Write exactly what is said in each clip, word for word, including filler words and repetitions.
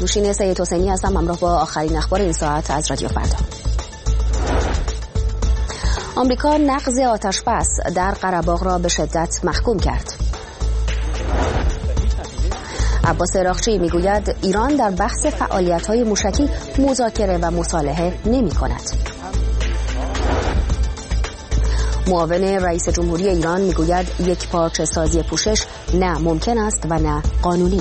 دوشین سید حسینی هستم، همراه با آخرین اخبار این ساعت از رادیو فردا. آمریکا نقض آتش‌بس در قره‌باغ را به شدت محکوم کرد. عباس عراقچی میگوید ایران در بحث فعالیت‌های موشکی مذاکره و مصالحه نمی‌کند. معاون رئیس جمهوری ایران میگوید یک پارچه سازی پوشش نه ممکن است و نه قانونی.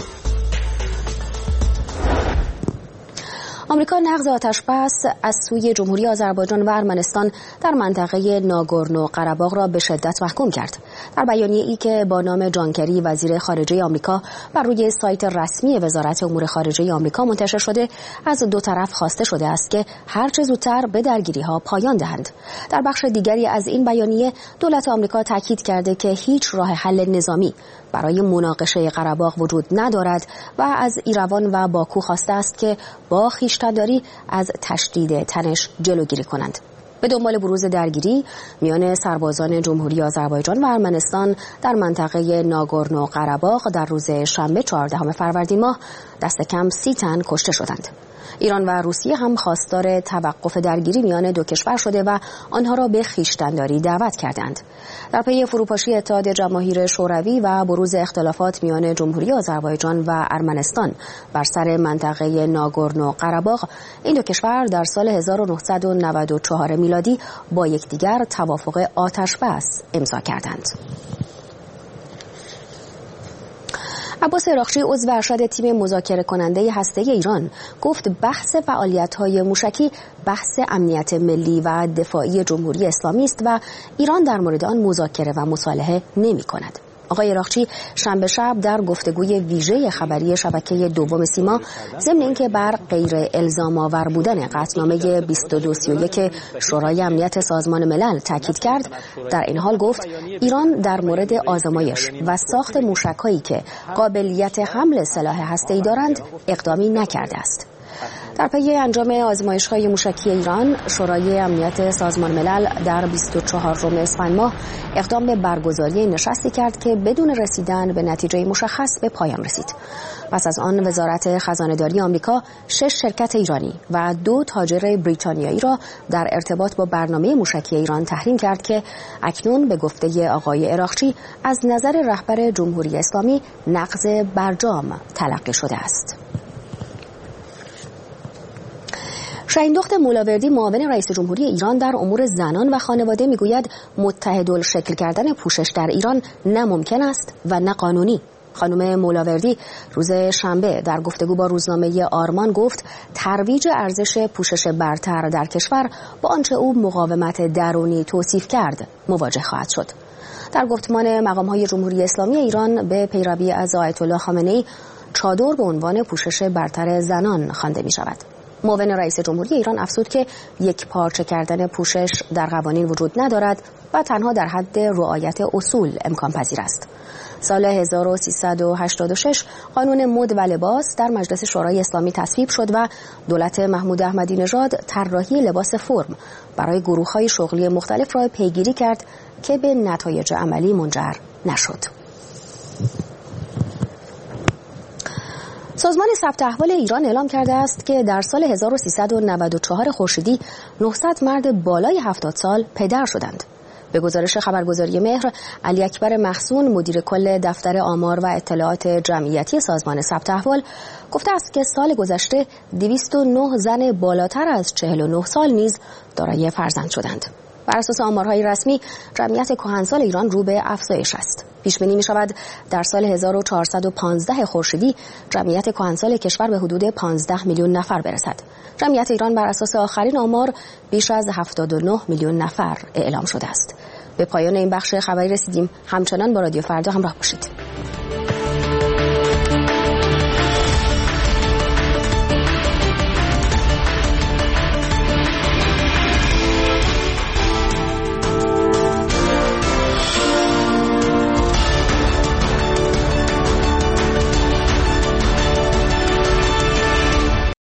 آمریکا نقض آتش‌بس از سوی جمهوری آذربایجان و ارمنستان در منطقه ناگورنو قره‌باغ را به شدت محکوم کرد. در بیانیه‌ای که با نام جان کری وزیر خارجه آمریکا بر روی سایت رسمی وزارت امور خارجه آمریکا منتشر شده، از دو طرف خواسته شده است که هر چه زودتر به درگیری‌ها پایان دهند. در بخش دیگری از این بیانیه دولت آمریکا تاکید کرده که هیچ راه حل نظامی برای مناقشه قره‌باغ وجود ندارد و از ایروان و باکو خواسته است که با خویشتن‌داری از تشدید تنش جلوگیری کنند. به دنبال بروز درگیری میان سربازان جمهوری آذربایجان و ارمنستان در منطقه ناگورنو قره‌باغ در روز شنبه چهاردهم فروردین ماه دست کم سی تن کشته شدند. ایران و روسیه هم خواستار توقف درگیری میان دو کشور شده و آنها را به خویشتن‌داری دعوت کردند. در پی فروپاشی اتحاد جماهیر شوروی و بروز اختلافات میان جمهوری آذربایجان و ارمنستان بر سر منطقه ناگورنو قره‌باغ، این دو کشور در سال هزار و نهصد و نود و چهار میلادی با یکدیگر توافق آتش‌بس امضا کردند. عباس عراقچی عضو ارشد تیم مذاکره کننده هسته‌ای ایران گفت بحث فعالیت‌های موشکی بحث امنیت ملی و دفاعی جمهوری اسلامی است و ایران در مورد آن مذاکره و مصالحه نمی‌کند. آقای عراقچی شنبه شب در گفتگوی ویژه خبری شبکه دوم سیما ضمن اینکه بر غیر الزام آور بودن قطعنامه بیست و دو سی و یک شورای امنیت سازمان ملل تاکید کرد، در این حال گفت ایران در مورد آزمایش و ساخت موشک‌هایی که قابلیت حمل سلاح هسته‌ای دارند اقدامی نکرده است. در پی انجام آزمایش‌های موشکی ایران، شورای امنیت سازمان ملل در بیست و چهارم اسفند ماه اقدام به برگزاری نشستی کرد که بدون رسیدن به نتیجه مشخص به پایان رسید. پس از آن وزارت خزانه‌داری آمریکا شش شرکت ایرانی و دو تاجر بریتانیایی را در ارتباط با برنامه موشکی ایران تحریم کرد که اکنون به گفته آقای عراقچی از نظر رهبر جمهوری اسلامی نقض برجام تلقی شده است. شاهین دخت مولاوردی معاون رئیس جمهوری ایران در امور زنان و خانواده میگوید متحدالشکل کردن پوشش در ایران نه ممکن است و نه قانونی. خانم مولاوردی روز شنبه در گفتگو با روزنامه آرمان گفت ترویج ارزش پوشش برتر در کشور با آنچه او مقاومت درونی توصیف کرد مواجه خواهد شد. در گفتمان مقام‌های جمهوری اسلامی ایران به پیروی از آیت الله خامنه‌ای چادر به عنوان پوشش برتر زنان خوانده می‌شود. معاون رئیس جمهوری ایران افزود که یک پارچه کردن پوشش در قوانین وجود ندارد و تنها در حد رعایت اصول امکان پذیر است. سال هزار و سیصد و هشتاد و شش قانون مد و لباس در مجلس شورای اسلامی تصویب شد و دولت محمود احمدی نژاد طراحی لباس فرم برای گروه‌های شغلی مختلف را پیگیری کرد که به نتایج عملی منجر نشد. سازمان ثبت احوال ایران اعلام کرده است که در سال هزار و سیصد و نود و چهار خورشیدی نهصد مرد بالای هفتاد سال پدر شدند. به گزارش خبرگزاری مهر، علی اکبر محسون مدیر کل دفتر آمار و اطلاعات جمعیتی سازمان ثبت احوال گفته است که سال گذشته دویست و نه زن بالاتر از چهل و نه سال نیز دارای فرزند شدند. بر اساس آمارهای رسمی جمعیت کهنسال ایران رو به افزایش است. پیش بینی می شود در سال هزار و چهارصد و پانزده خورشیدی جمعیت کهنسال کشور به حدود پانزده میلیون نفر برسد. جمعیت ایران بر اساس آخرین آمار بیش از هفتاد و نه میلیون نفر اعلام شده است. به پایان این بخش خبری رسیدیم. همچنان با رادیو فردا همراه باشید.